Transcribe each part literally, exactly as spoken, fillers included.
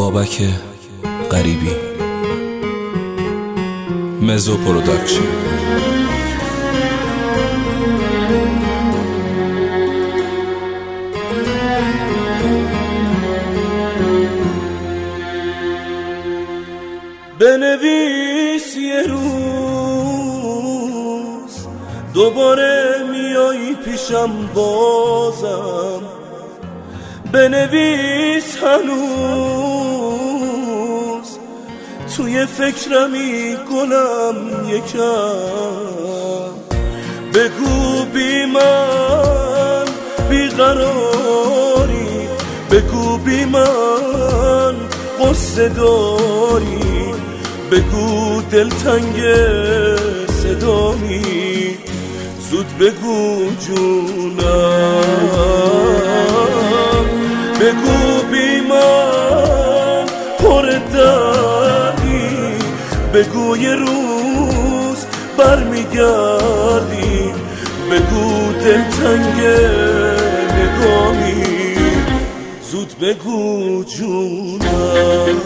بابک غریبی، مزو پروداکشن. بنویس یه روز دوباره میای پیشم بازم، بنویس هنوز توی فکرمی گلم یکم، بگو بی من بیقراری، بگو بی من قصه داری، بگو دلتنگ صدامی، زود بگو جونم، بگو بی من پر دردی، بگو یه روز برمیگردی، بگو دلتنگ نگامی، زود بگو جونم.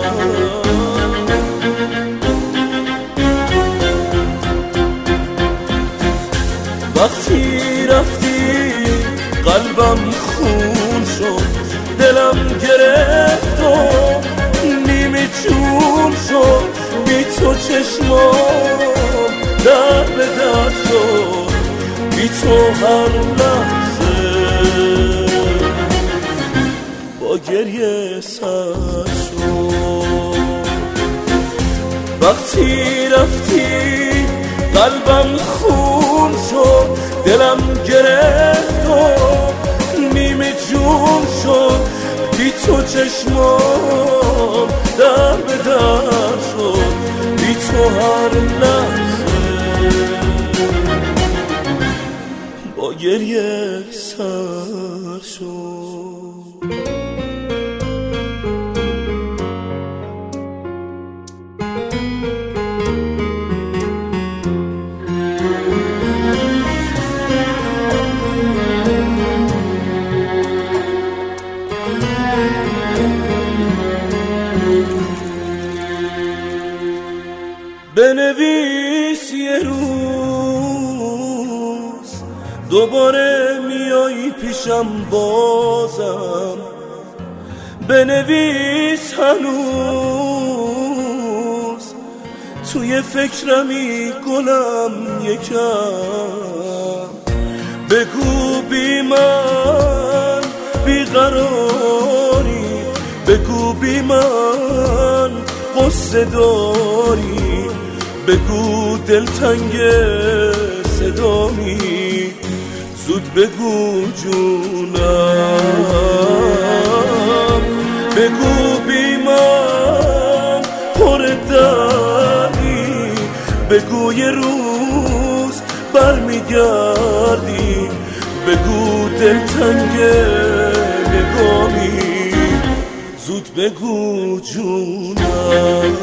وقتی رفتی قلبم خون شد، دلم گرفت و نیمه جون شد، بی تو چشمام در به در شد، بی تو هر لحظه با گریه سر شد. وقتی رفتی قلبم خون شد، دلم گرفت و نیمه جون شد، بی تو چشمام در به در شد، بی تو هر لحظه با گریه سر شد. بنویس یه روز دوباره میای پیشم بازم، بنویس هنوز توی فکرمی گلم یکم، بگو بی من بیقراری، بگو بی من قصه داری، بگو دلتنگ صدامی، زود بگو جونم، بگو بی من پر دردی، بگو یه روز برمیگردی، بگو دلتنگ نگامی، زود بگو جونم.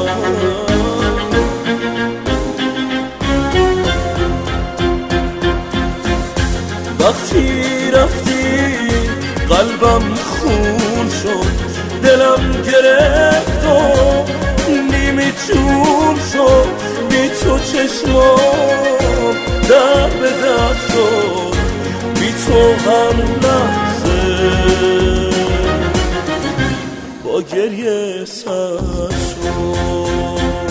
وقتی رفتی قلبم خون شد، دلم گرفت و نیمه جون شد، بی تو چشمام در به در شد، بی تو هر لحظه با گریه سر شد.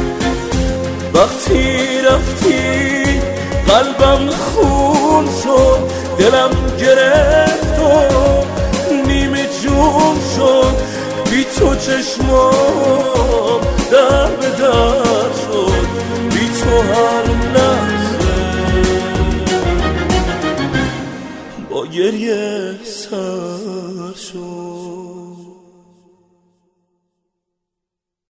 وقتی رفتی قلبم خون شد، دلم گرفت و نیمه جون شد، بی تو چشمام در به در شد، بی تو هر لحظه با گریه سر شد.